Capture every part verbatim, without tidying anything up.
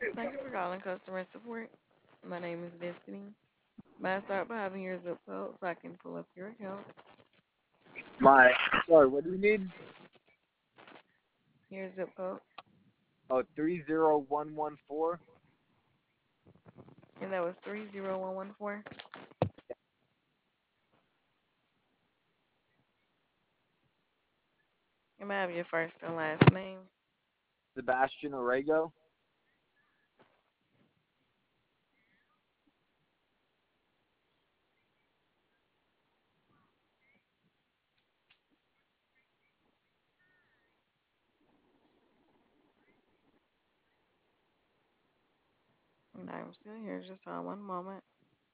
Thank you for calling customer support. My name is Destiny. May I start by having your zip code so I can pull up your account? My sorry, what do you need? Your zip code. Oh, three zero one one four. And that was three zero one one four. And may I have your first and last name? Sebastian Orego. And I'm still here. Just hold one moment.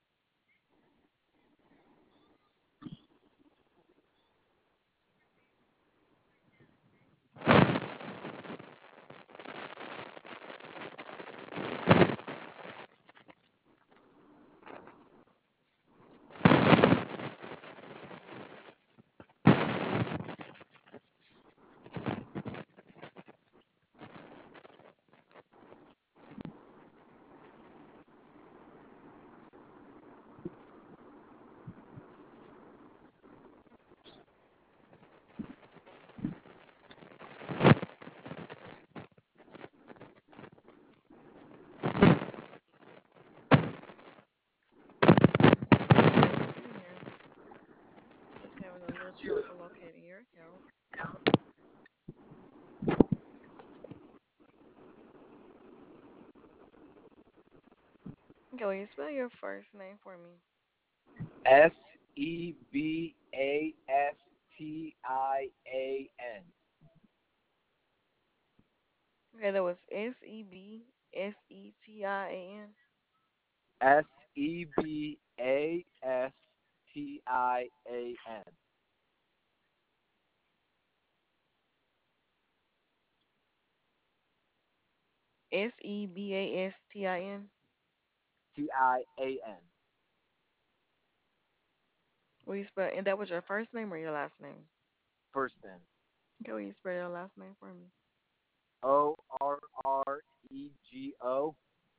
I'm still here. Just having a little trouble locating your account. Okay, will you spell your first name for me? S E B A S T I A N. Okay, that was S E B S E T I A N. S E B A S T I A N. S E B A S T I N. T I A N. Will you spell, and that was your first name or your last name? First name. Okay, will you spell your last name for me? O R R E G O.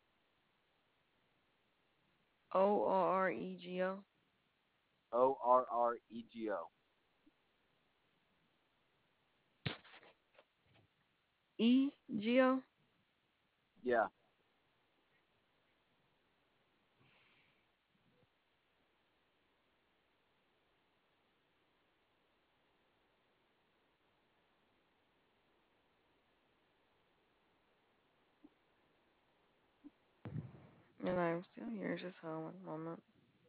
O R R E G O. O R R E G O. E G O. Yeah. And I'm still here. Just hold one moment.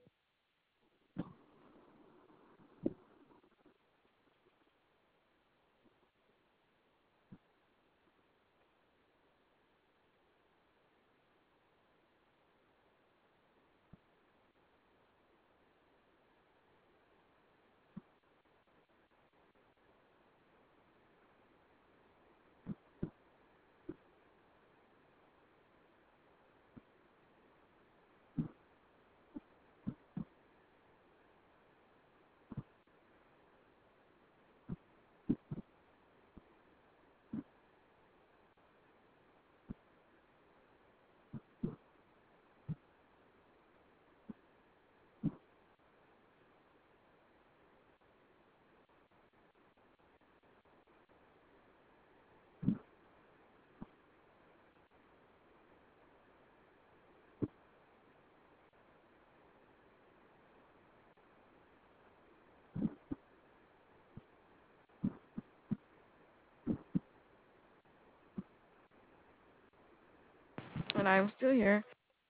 And I'm still here.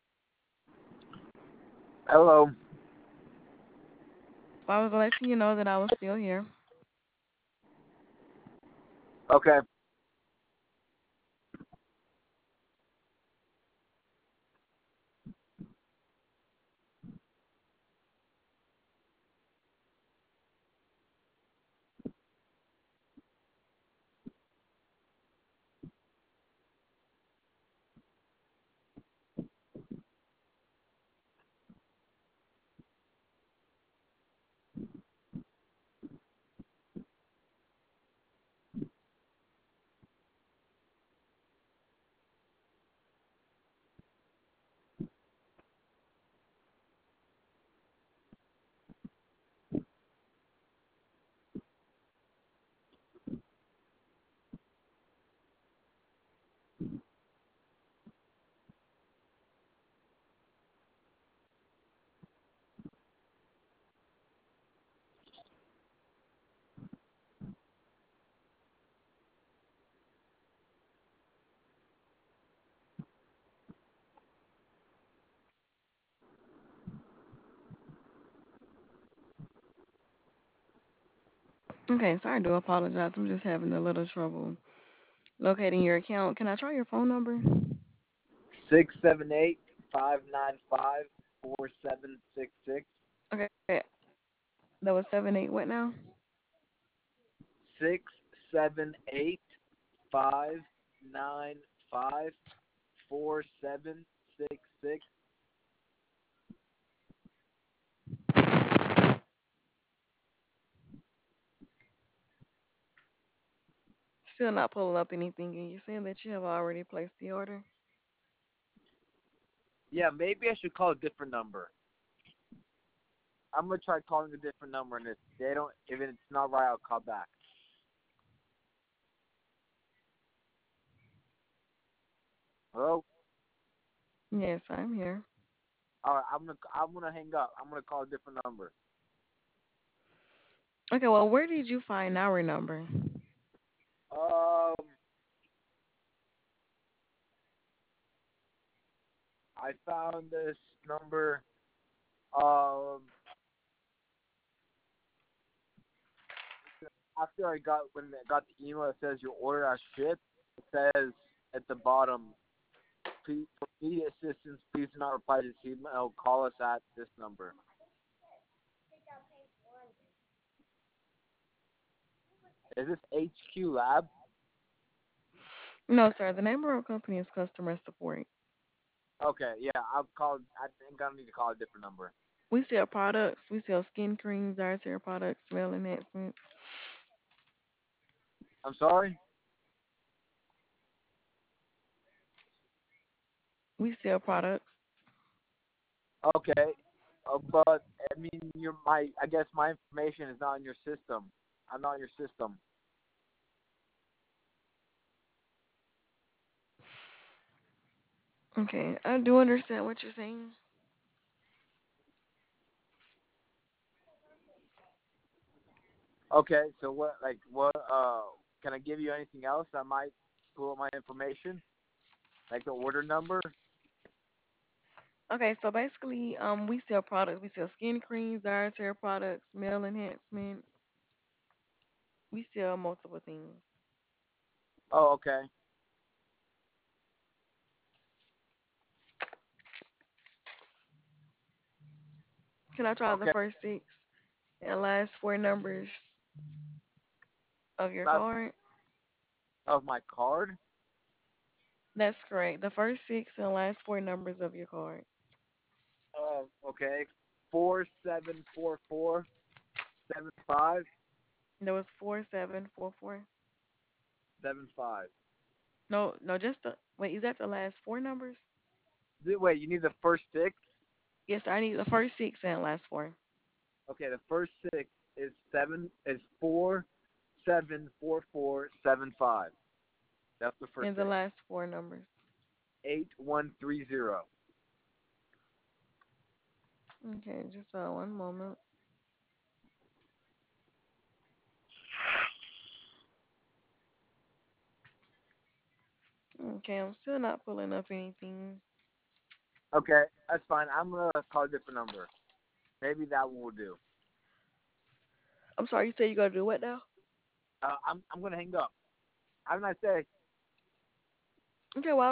Hello. I was letting you know that I was still here. Okay. Okay, so I do apologize. I'm just having a little trouble locating your account. Can I try your phone number? Six seven eight five nine five four seven six six. Okay, that was seven eight. What now? Six seven eight five nine five four seven six six. Still not pulling up anything, and you're saying that you have already placed the order. Yeah, maybe I should call a different number. I'm gonna try calling a different number, and if they don't, if it's not right, I'll call back. Hello. Yes, I'm here. All right, I'm gonna I'm gonna hang up. I'm gonna call a different number. Okay, well, where did you find our number? Um, I found this number. Um, after I got when I got the email that says your order has shipped, it says at the bottom, please, for immediate assistance, please do not reply to this email. Call us at this number. Is this H Q Lab? No, sir. The name of our company is customer support. Okay, yeah, I'll call. I think I need to call a different number. We sell products. We sell skin creams, dietary hair products, smell enhancements. I'm sorry. We sell products. Okay, uh, but I mean, your my I guess my information is not in your system. I'm not in your system. Okay, I do understand what you're saying. Okay, so what like what uh can I give you anything else that might pull up my information? Like the order number? Okay, so basically, um, we sell products. We sell skin creams, dietary hair products, male enhancements. We sell multiple things. Oh, okay. Can I try the Okay. first six and last four numbers of your That's card? of my card. That's correct. The first six and last four numbers of your card. Oh, okay. Four seven four four seven five That was four seven four four. seven five. No, no, just the wait. Is that the last four numbers? Wait, you need the first six? Yes, I need the first six and last four, Okay, the first six is seven is four seven four four seven five. That's the first and the six. last four numbers. Eight one three zero. Okay, just uh, one moment. Okay, I'm still not pulling up anything. Okay, that's fine. I'm gonna call a different number. Maybe that one will do. I'm sorry, you said you gotta do what now? Uh, I'm I'm gonna hang up. Have a nice day. Okay, well,